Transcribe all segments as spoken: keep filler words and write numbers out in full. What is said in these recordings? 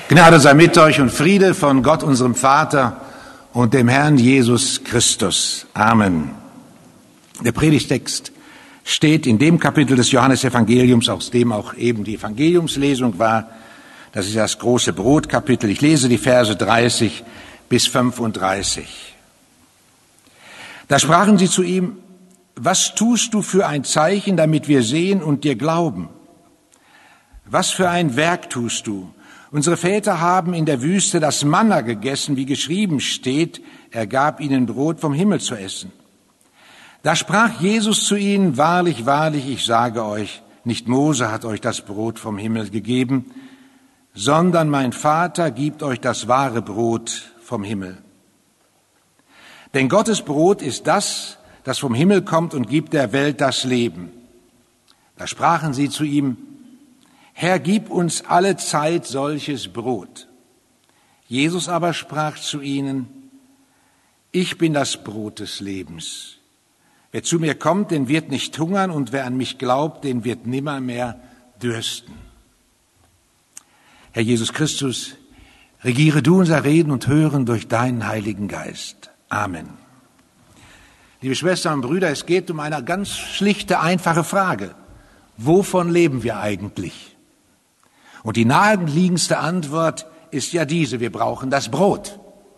Gnade sei mit euch und Friede von Gott, unserem Vater und dem Herrn Jesus Christus. Amen. Der Predigtext steht in dem Kapitel des Johannesevangeliums, aus dem auch eben die Evangeliumslesung war. Das ist das große Brotkapitel. Ich lese die Verse dreißig bis fünfunddreißig. Da sprachen sie zu ihm: Was tust du für ein Zeichen, damit wir sehen und dir glauben? Was für ein Werk tust du? Unsere Väter haben in der Wüste das Manna gegessen, wie geschrieben steht, er gab ihnen Brot vom Himmel zu essen. Da sprach Jesus zu ihnen: Wahrlich, wahrlich, ich sage euch, nicht Mose hat euch das Brot vom Himmel gegeben, sondern mein Vater gibt euch das wahre Brot vom Himmel. Denn Gottes Brot ist das, das vom Himmel kommt und gibt der Welt das Leben. Da sprachen sie zu ihm: Herr, gib uns alle Zeit solches Brot. Jesus aber sprach zu ihnen: Ich bin das Brot des Lebens. Wer zu mir kommt, den wird nicht hungern, und wer an mich glaubt, den wird nimmermehr dürsten. Herr Jesus Christus, regiere du unser Reden und Hören durch deinen Heiligen Geist. Amen. Liebe Schwestern und Brüder, es geht um eine ganz schlichte, einfache Frage. Wovon leben wir eigentlich? Und die naheliegendste Antwort ist ja diese: Wir brauchen das Brot.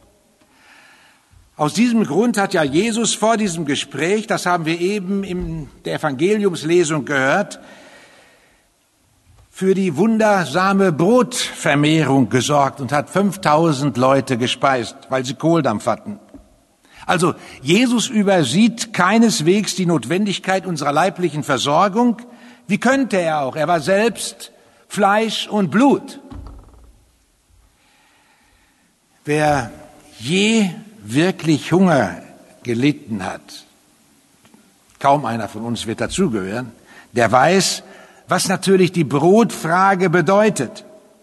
Aus diesem Grund hat ja Jesus vor diesem Gespräch, das haben wir eben in der Evangeliumslesung gehört, für die wundersame Brotvermehrung gesorgt und hat fünftausend Leute gespeist, weil sie Kohldampf hatten. Also Jesus übersieht keineswegs die Notwendigkeit unserer leiblichen Versorgung. Wie könnte er auch? Er war selbst Fleisch und Blut. Wer je wirklich Hunger gelitten hat, kaum einer von uns wird dazugehören, der weiß, was natürlich die Brotfrage bedeutet.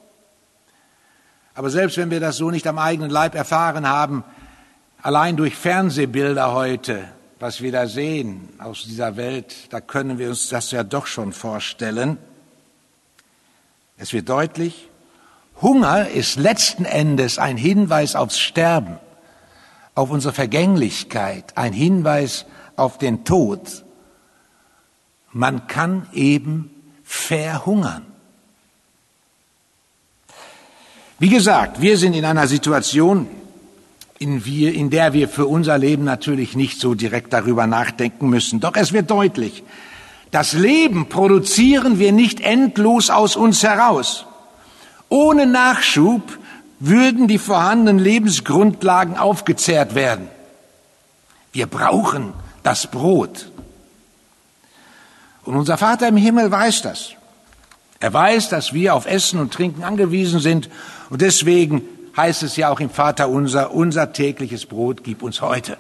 Aber selbst wenn wir das so nicht am eigenen Leib erfahren haben, allein durch Fernsehbilder heute, was wir da sehen aus dieser Welt, da können wir uns das ja doch schon vorstellen. Es wird deutlich, Hunger ist letzten Endes ein Hinweis aufs Sterben, auf unsere Vergänglichkeit, ein Hinweis auf den Tod. Man kann eben verhungern. Wie gesagt, wir sind in einer Situation, in, wir, in der wir für unser Leben natürlich nicht so direkt darüber nachdenken müssen. Doch es wird deutlich, das Leben produzieren wir nicht endlos aus uns heraus. Ohne Nachschub würden die vorhandenen Lebensgrundlagen aufgezehrt werden. Wir brauchen das Brot. Und unser Vater im Himmel weiß das. Er weiß, dass wir auf Essen und Trinken angewiesen sind. Und deswegen heißt es ja auch im Vaterunser: Unser tägliches Brot gib uns heute.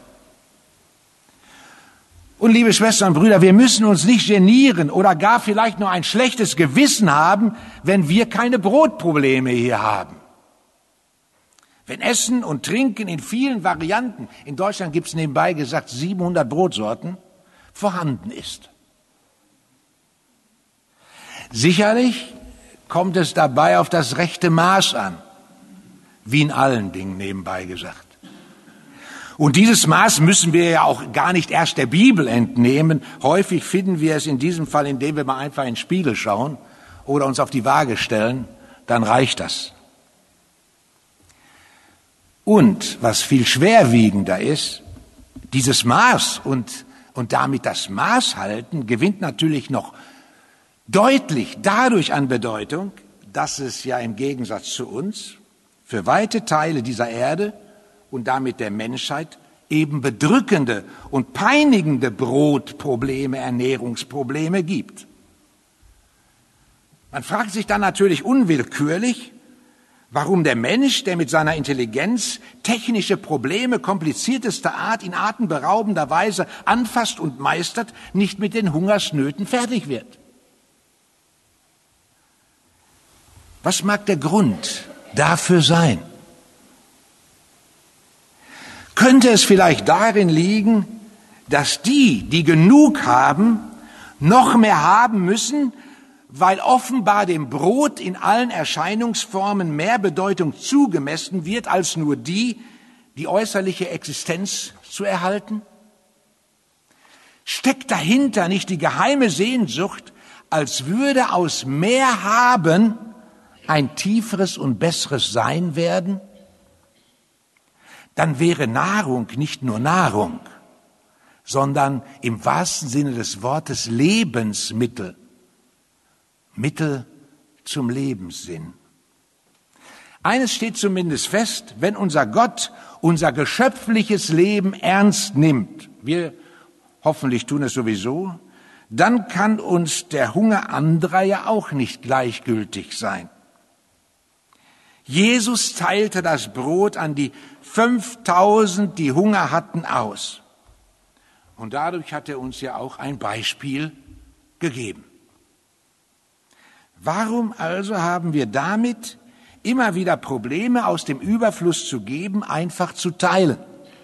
Und liebe Schwestern und Brüder, wir müssen uns nicht genieren oder gar vielleicht nur ein schlechtes Gewissen haben, wenn wir keine Brotprobleme hier haben. Wenn Essen und Trinken in vielen Varianten, in Deutschland gibt es nebenbei gesagt siebenhundert Brotsorten, vorhanden ist. Sicherlich kommt es dabei auf das rechte Maß an, wie in allen Dingen nebenbei gesagt. Und dieses Maß müssen wir ja auch gar nicht erst der Bibel entnehmen. Häufig finden wir es in diesem Fall, indem wir mal einfach in den Spiegel schauen oder uns auf die Waage stellen, dann reicht das. Und was viel schwerwiegender ist, dieses Maß und, und damit das Maß halten gewinnt natürlich noch deutlich dadurch an Bedeutung, dass es ja im Gegensatz zu uns für weite Teile dieser Erde und damit der Menschheit eben bedrückende und peinigende Brotprobleme, Ernährungsprobleme gibt. Man fragt sich dann natürlich unwillkürlich, warum der Mensch, der mit seiner Intelligenz technische Probleme kompliziertester Art in atemberaubender Weise anfasst und meistert, nicht mit den Hungersnöten fertig wird. Was mag der Grund dafür sein? Könnte es vielleicht darin liegen, dass die, die genug haben, noch mehr haben müssen, weil offenbar dem Brot in allen Erscheinungsformen mehr Bedeutung zugemessen wird, als nur die, die äußerliche Existenz zu erhalten? Steckt dahinter nicht die geheime Sehnsucht, als würde aus mehr haben ein tieferes und besseres Sein werden? Dann wäre Nahrung nicht nur Nahrung, sondern im wahrsten Sinne des Wortes Lebensmittel, Mittel zum Lebenssinn. Eines steht zumindest fest: Wenn unser Gott unser geschöpfliches Leben ernst nimmt, wir hoffentlich tun es sowieso, dann kann uns der Hunger anderer ja auch nicht gleichgültig sein. Jesus teilte das Brot an die fünftausend, die Hunger hatten, aus. Und dadurch hat er uns ja auch ein Beispiel gegeben. Warum also haben wir damit immer wieder Probleme, aus dem Überfluss zu geben, einfach zu teilen?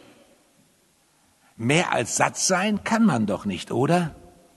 Mehr als satt sein kann man doch nicht, oder?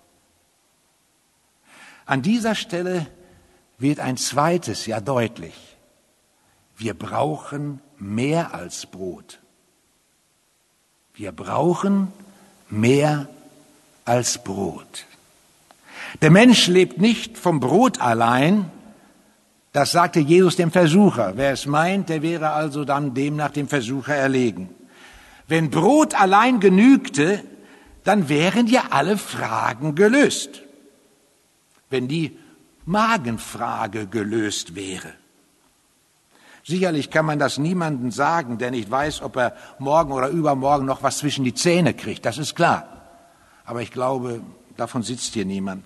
An dieser Stelle wird ein zweites ja deutlich. Wir brauchen mehr als Brot. Wir brauchen mehr als Brot. Der Mensch lebt nicht vom Brot allein, das sagte Jesus dem Versucher. Wer es meint, der wäre also dann demnach dem Versucher erlegen. Wenn Brot allein genügte, dann wären ja alle Fragen gelöst. Wenn die Magenfrage gelöst wäre. Sicherlich kann man das niemandem sagen, der nicht weiß, ob er morgen oder übermorgen noch was zwischen die Zähne kriegt. Das ist klar. Aber ich glaube, davon sitzt hier niemand.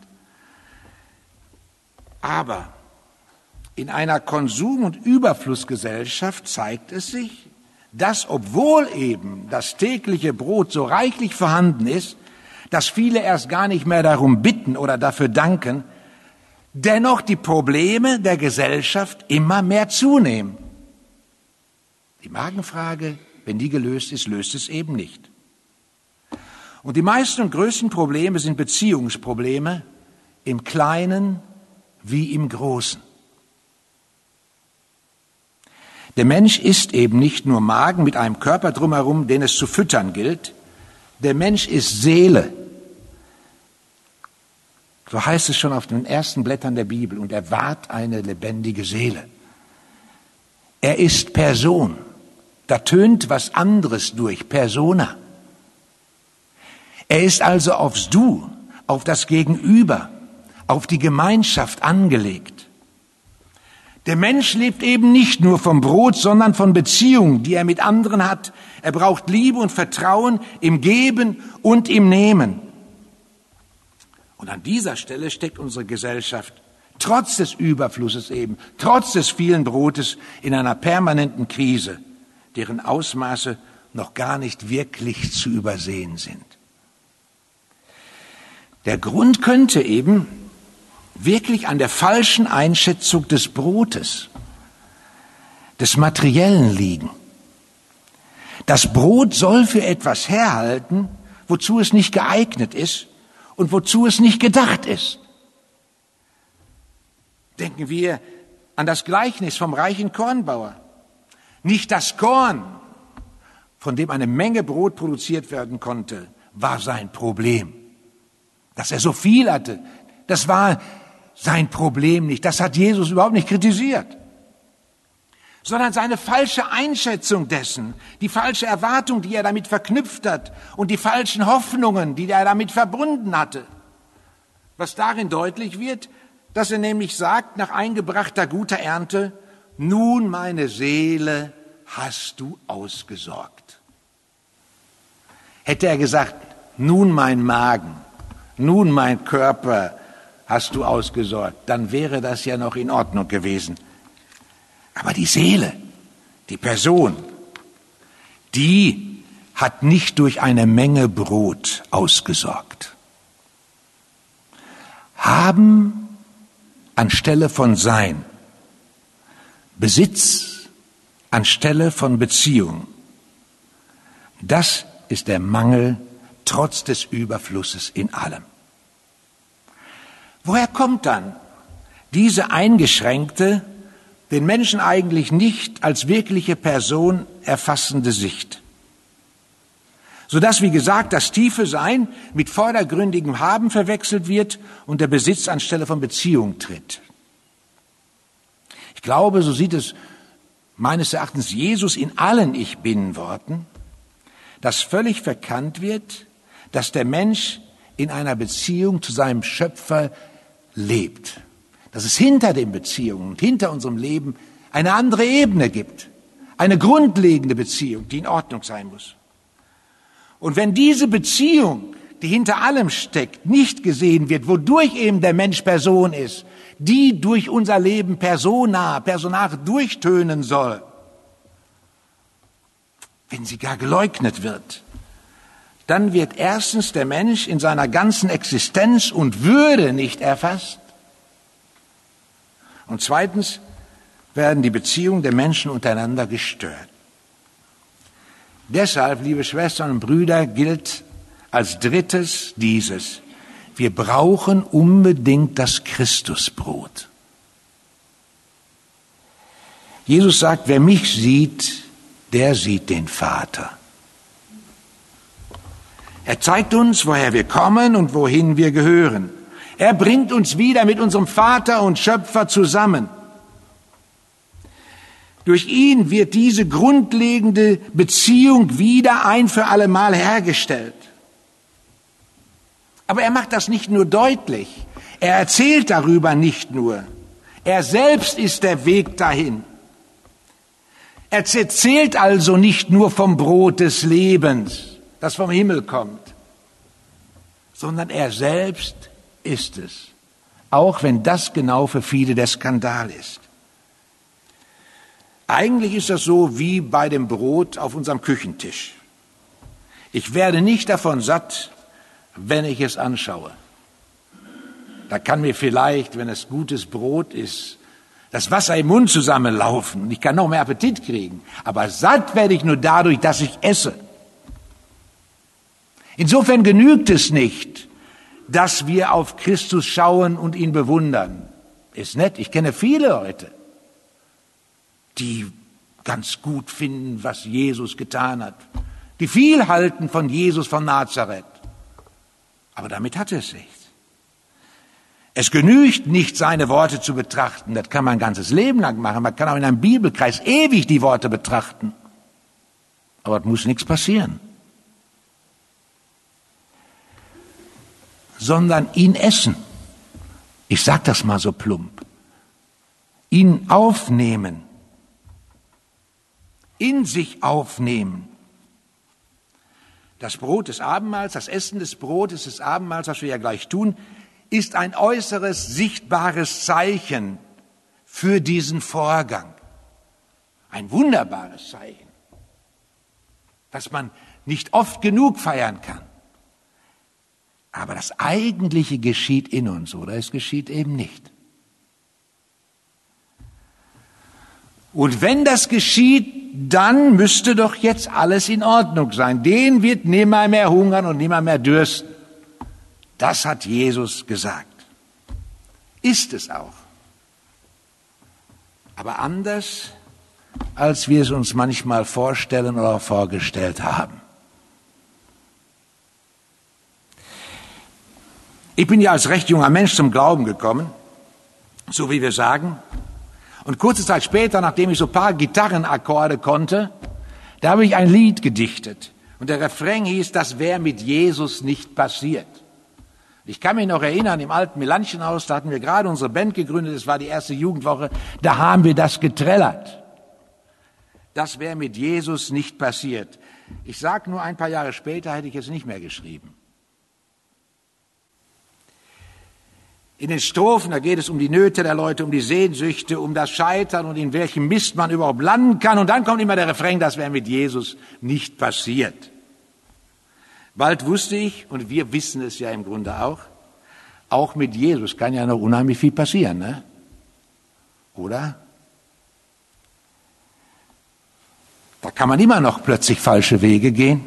Aber in einer Konsum- und Überflussgesellschaft zeigt es sich, dass, obwohl eben das tägliche Brot so reichlich vorhanden ist, dass viele erst gar nicht mehr darum bitten oder dafür danken, dennoch die Probleme der Gesellschaft immer mehr zunehmen. Die Magenfrage, wenn die gelöst ist, löst es eben nicht. Und die meisten und größten Probleme sind Beziehungsprobleme, im Kleinen wie im Großen. Der Mensch ist eben nicht nur Magen mit einem Körper drumherum, den es zu füttern gilt. Der Mensch ist Seele. So heißt es schon auf den ersten Blättern der Bibel. Und er wahrt eine lebendige Seele. Er ist Person. Da tönt was anderes durch, Persona. Er ist also aufs Du, auf das Gegenüber, auf die Gemeinschaft angelegt. Der Mensch lebt eben nicht nur vom Brot, sondern von Beziehungen, die er mit anderen hat. Er braucht Liebe und Vertrauen im Geben und im Nehmen. Und an dieser Stelle steckt unsere Gesellschaft, trotz des Überflusses eben, trotz des vielen Brotes, in einer permanenten Krise, deren Ausmaße noch gar nicht wirklich zu übersehen sind. Der Grund könnte eben wirklich an der falschen Einschätzung des Brotes, des Materiellen liegen. Das Brot soll für etwas herhalten, wozu es nicht geeignet ist und wozu es nicht gedacht ist. Denken wir an das Gleichnis vom reichen Kornbauer. Nicht das Korn, von dem eine Menge Brot produziert werden konnte, war sein Problem. Dass er so viel hatte, das war sein Problem nicht. Das hat Jesus überhaupt nicht kritisiert. Sondern seine falsche Einschätzung dessen, die falsche Erwartung, die er damit verknüpft hat und die falschen Hoffnungen, die er damit verbunden hatte. Was darin deutlich wird, dass er nämlich sagt, nach eingebrachter guter Ernte, nun meine Seele hast du ausgesorgt. Hätte er gesagt, nun mein Magen, nun mein Körper hast du ausgesorgt, dann wäre das ja noch in Ordnung gewesen. Aber die Seele, die Person, die hat nicht durch eine Menge Brot ausgesorgt. Haben anstelle von Sein, Besitz anstelle von Beziehung. Das ist der Mangel trotz des Überflusses in allem. Woher kommt dann diese eingeschränkte, den Menschen eigentlich nicht als wirkliche Person erfassende Sicht. Sodass, wie gesagt, das tiefe Sein mit vordergründigem Haben verwechselt wird und der Besitz anstelle von Beziehung tritt. Ich glaube, so sieht es meines Erachtens Jesus in allen Ich-Bin-Worten, dass völlig verkannt wird, dass der Mensch in einer Beziehung zu seinem Schöpfer lebt. Dass es hinter den Beziehungen und hinter unserem Leben eine andere Ebene gibt. Eine grundlegende Beziehung, die in Ordnung sein muss. Und wenn diese Beziehung, die hinter allem steckt, nicht gesehen wird, wodurch eben der Mensch Person ist, die durch unser Leben persona, personar durchtönen soll, wenn sie gar geleugnet wird, dann wird erstens der Mensch in seiner ganzen Existenz und Würde nicht erfasst. Und zweitens werden die Beziehungen der Menschen untereinander gestört. Deshalb, liebe Schwestern und Brüder, gilt als drittes dieses: Wir brauchen unbedingt das Christusbrot. Jesus sagt, wer mich sieht, der sieht den Vater. Er zeigt uns, woher wir kommen und wohin wir gehören. Er bringt uns wieder mit unserem Vater und Schöpfer zusammen. Durch ihn wird diese grundlegende Beziehung wieder ein für alle Mal hergestellt. Aber er macht das nicht nur deutlich. Er erzählt darüber nicht nur. Er selbst ist der Weg dahin. Er erzählt also nicht nur vom Brot des Lebens, das vom Himmel kommt, sondern er selbst ist es. Auch wenn das genau für viele der Skandal ist. Eigentlich ist das so wie bei dem Brot auf unserem Küchentisch. Ich werde nicht davon satt, wenn ich es anschaue. Da kann mir vielleicht, wenn es gutes Brot ist, das Wasser im Mund zusammenlaufen und ich kann noch mehr Appetit kriegen. Aber satt werde ich nur dadurch, dass ich esse. Insofern genügt es nicht, dass wir auf Christus schauen und ihn bewundern. Ist nett, ich kenne viele Leute, die ganz gut finden, was Jesus getan hat, die viel halten von Jesus von Nazareth. Aber damit hat es nichts. Es genügt nicht, seine Worte zu betrachten. Das kann man ein ganzes Leben lang machen. Man kann auch in einem Bibelkreis ewig die Worte betrachten. Aber es muss nichts passieren. Sondern ihn essen. Ich sage das mal so plump. Ihn aufnehmen. In sich aufnehmen. Das Brot des Abendmahls, das Essen des Brotes des Abendmahls, was wir ja gleich tun, ist ein äußeres, sichtbares Zeichen für diesen Vorgang. Ein wunderbares Zeichen, das man nicht oft genug feiern kann. Aber das Eigentliche geschieht in uns, oder es geschieht eben nicht. Und wenn das geschieht, dann müsste doch jetzt alles in Ordnung sein. Den wird nimmer mehr hungern und nimmer mehr dürsten. Das hat Jesus gesagt. Ist es auch. Aber anders, als wir es uns manchmal vorstellen oder vorgestellt haben. Ich bin ja als recht junger Mensch zum Glauben gekommen, so wie wir sagen. Und kurze Zeit später, nachdem ich so ein paar Gitarrenakkorde konnte, da habe ich ein Lied gedichtet. Und der Refrain hieß, das wäre mit Jesus nicht passiert. Ich kann mich noch erinnern, im alten Melanchenhaus, da hatten wir gerade unsere Band gegründet, es war die erste Jugendwoche, da haben wir das getrellert. Das wäre mit Jesus nicht passiert. Ich sage nur, ein paar Jahre später hätte ich es nicht mehr geschrieben. In den Strophen, da geht es um die Nöte der Leute, um die Sehnsüchte, um das Scheitern und in welchem Mist man überhaupt landen kann. Und dann kommt immer der Refrain, das wäre mit Jesus nicht passiert. Bald wusste ich, und wir wissen es ja im Grunde auch, auch mit Jesus kann ja noch unheimlich viel passieren, ne? Oder? Da kann man immer noch plötzlich falsche Wege gehen.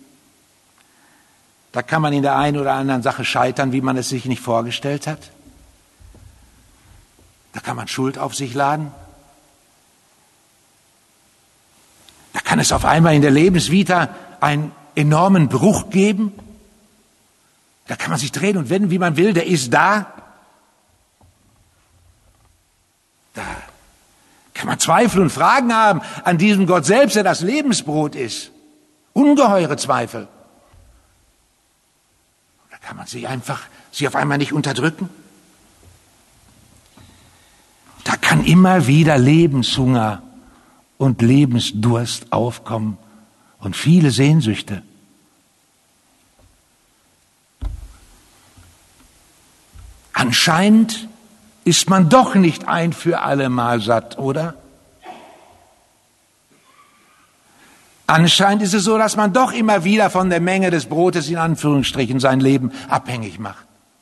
Da kann man in der einen oder anderen Sache scheitern, wie man es sich nicht vorgestellt hat. Da kann man Schuld auf sich laden. Da kann es auf einmal in der Lebensvita einen enormen Bruch geben. Da kann man sich drehen und wenden, wie man will, der ist da. Da kann man Zweifel und Fragen haben an diesem Gott selbst, der das Lebensbrot ist. Ungeheure Zweifel. Da kann man sich einfach, sich auf einmal nicht unterdrücken. Da kann immer wieder Lebenshunger und Lebensdurst aufkommen und viele Sehnsüchte. Anscheinend ist man doch nicht ein für alle Mal satt, oder? Anscheinend ist es so, dass man doch immer wieder von der Menge des Brotes in Anführungsstrichen sein Leben abhängig macht.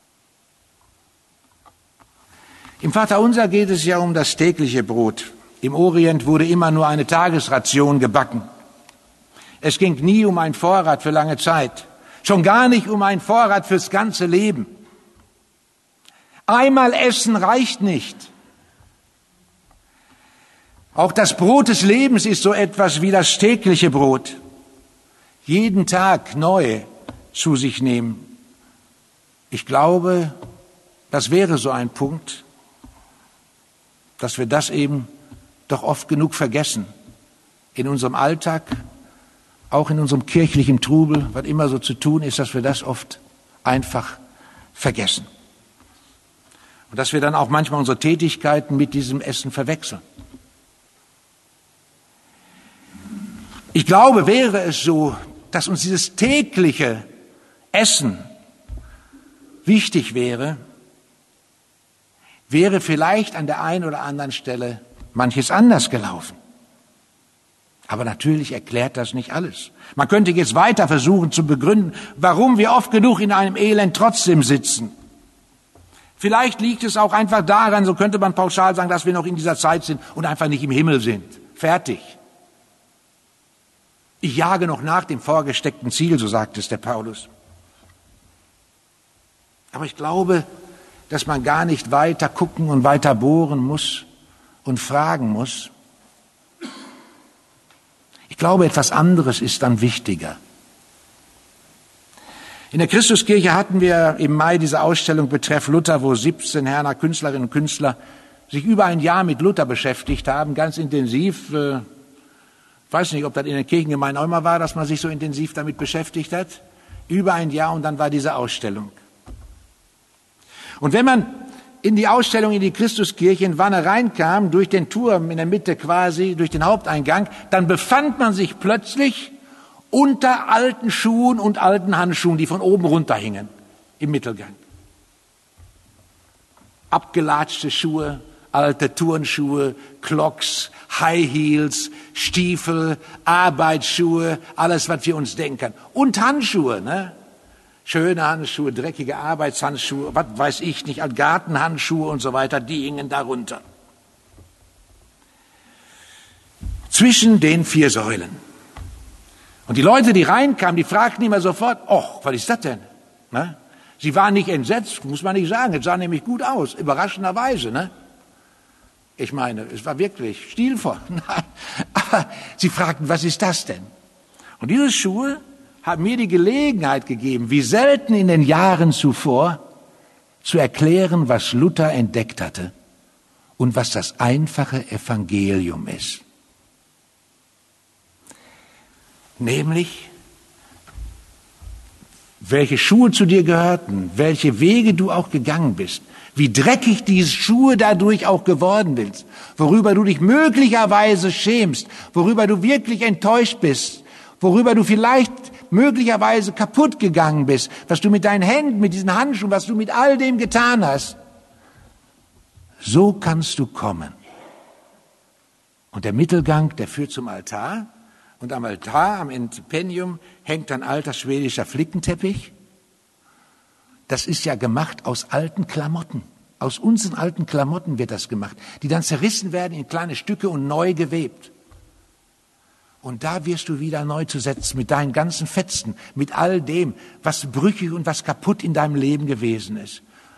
Im Vaterunser geht es ja um das tägliche Brot. Im Orient wurde immer nur eine Tagesration gebacken. Es ging nie um einen Vorrat für lange Zeit, schon gar nicht um einen Vorrat fürs ganze Leben. Einmal essen reicht nicht. Auch das Brot des Lebens ist so etwas wie das tägliche Brot. Jeden Tag neu zu sich nehmen. Ich glaube, das wäre so ein Punkt, dass wir das eben doch oft genug vergessen. In unserem Alltag, auch in unserem kirchlichen Trubel, was immer so zu tun ist, dass wir das oft einfach vergessen. Und dass wir dann auch manchmal unsere Tätigkeiten mit diesem Essen verwechseln. Ich glaube, wäre es so, dass uns dieses tägliche Essen wichtig wäre, wäre vielleicht an der einen oder anderen Stelle manches anders gelaufen. Aber natürlich erklärt das nicht alles. Man könnte jetzt weiter versuchen zu begründen, warum wir oft genug in einem Elend trotzdem sitzen. Vielleicht liegt es auch einfach daran, so könnte man pauschal sagen, dass wir noch in dieser Zeit sind und einfach nicht im Himmel sind. Fertig. Ich jage noch nach dem vorgesteckten Ziel, so sagt es der Paulus. Aber ich glaube, dass man gar nicht weiter gucken und weiter bohren muss und fragen muss. Ich glaube, etwas anderes ist dann wichtiger. In der Christuskirche hatten wir im Mai diese Ausstellung betreff Luther, wo siebzehn Herner Künstlerinnen und Künstler sich über ein Jahr mit Luther beschäftigt haben, ganz intensiv. Ich weiß nicht, ob das in der Kirchengemeinde auch immer war, dass man sich so intensiv damit beschäftigt hat. Über ein Jahr und dann war diese Ausstellung. Und wenn man in die Ausstellung in die Christuskirche in Wanne reinkam, durch den Turm in der Mitte quasi, durch den Haupteingang, dann befand man sich plötzlich unter alten Schuhen und alten Handschuhen, die von oben runterhingen, im Mittelgang. Abgelatschte Schuhe, alte Turnschuhe, Clogs, High Heels, Stiefel, Arbeitsschuhe, alles, was wir uns denken. Und Handschuhe, ne? Schöne Handschuhe, dreckige Arbeitshandschuhe, was weiß ich nicht, Gartenhandschuhe und so weiter, die hingen darunter. Zwischen den vier Säulen. Und die Leute, die reinkamen, die fragten immer sofort, ach, was ist das denn? Ne? Sie waren nicht entsetzt, muss man nicht sagen, es sah nämlich gut aus, überraschenderweise. Ne? Ich meine, es war wirklich stilvoll. Aber sie fragten, was ist das denn? Und diese Schuhe haben mir die Gelegenheit gegeben, wie selten in den Jahren zuvor, zu erklären, was Luther entdeckt hatte und was das einfache Evangelium ist. Nämlich, welche Schuhe zu dir gehörten, welche Wege du auch gegangen bist, wie dreckig diese Schuhe dadurch auch geworden bist, worüber du dich möglicherweise schämst, worüber du wirklich enttäuscht bist, worüber du vielleicht möglicherweise kaputt gegangen bist, was du mit deinen Händen, mit diesen Handschuhen, was du mit all dem getan hast. So kannst du kommen. Und der Mittelgang, der führt zum Altar. Und am Altar, am Entipennium, hängt ein alter schwedischer Flickenteppich. Das ist ja gemacht aus alten Klamotten. Aus unseren alten Klamotten wird das gemacht, die dann zerrissen werden in kleine Stücke und neu gewebt. Und da wirst du wieder neu zu setzen mit deinen ganzen Fetzen, mit all dem, was brüchig und was kaputt in deinem Leben gewesen ist.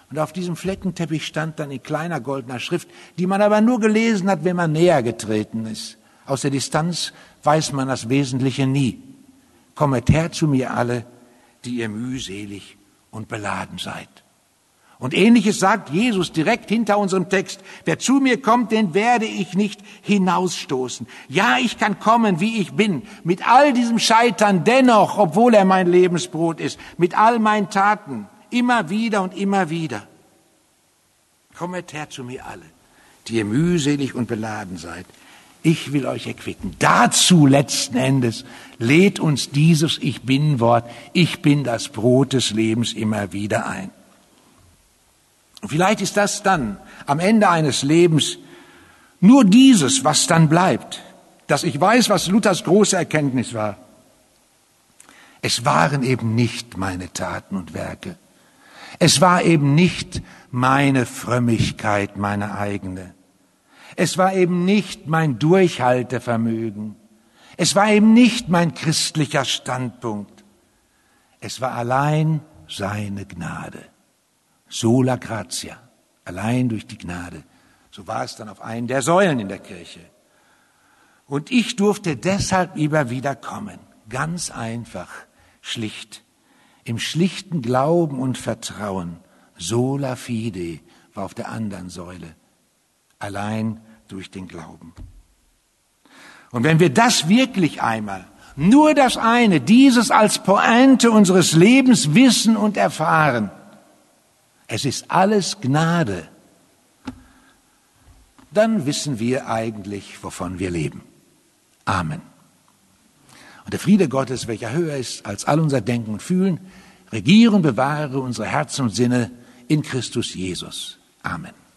Und auf diesem Fleckenteppich stand dann in kleiner goldener Schrift, die man aber nur gelesen hat, wenn man näher getreten ist. Aus der Distanz weiß man das Wesentliche nie. Kommet her zu mir alle, die ihr mühselig und beladen seid. Und Ähnliches sagt Jesus direkt hinter unserem Text. Wer zu mir kommt, den werde ich nicht hinausstoßen. Ja, ich kann kommen, wie ich bin, mit all diesem Scheitern dennoch, obwohl er mein Lebensbrot ist, mit all meinen Taten, immer wieder und immer wieder. Kommet her zu mir alle, die ihr mühselig und beladen seid. Ich will euch erquicken. Dazu letzten Endes lädt uns dieses Ich Bin-Wort, ich bin das Brot des Lebens, immer wieder ein. Und vielleicht ist das dann am Ende eines Lebens nur dieses, was dann bleibt, dass ich weiß, was Luthers große Erkenntnis war. Es waren eben nicht meine Taten und Werke. Es war eben nicht meine Frömmigkeit, meine eigene. Es war eben nicht mein Durchhaltevermögen. Es war eben nicht mein christlicher Standpunkt. Es war allein seine Gnade. Sola gratia, allein durch die Gnade. So war es dann auf einen der Säulen in der Kirche. Und ich durfte deshalb immer wieder kommen. Ganz einfach, schlicht. Im schlichten Glauben und Vertrauen. Sola fide war auf der anderen Säule. Allein durch den Glauben. Und wenn wir das wirklich einmal, nur das eine, dieses als Pointe unseres Lebens wissen und erfahren, es ist alles Gnade, dann wissen wir eigentlich, wovon wir leben. Amen. Und der Friede Gottes, welcher höher ist als all unser Denken und Fühlen, regiere und bewahre unsere Herzen und Sinne in Christus Jesus. Amen.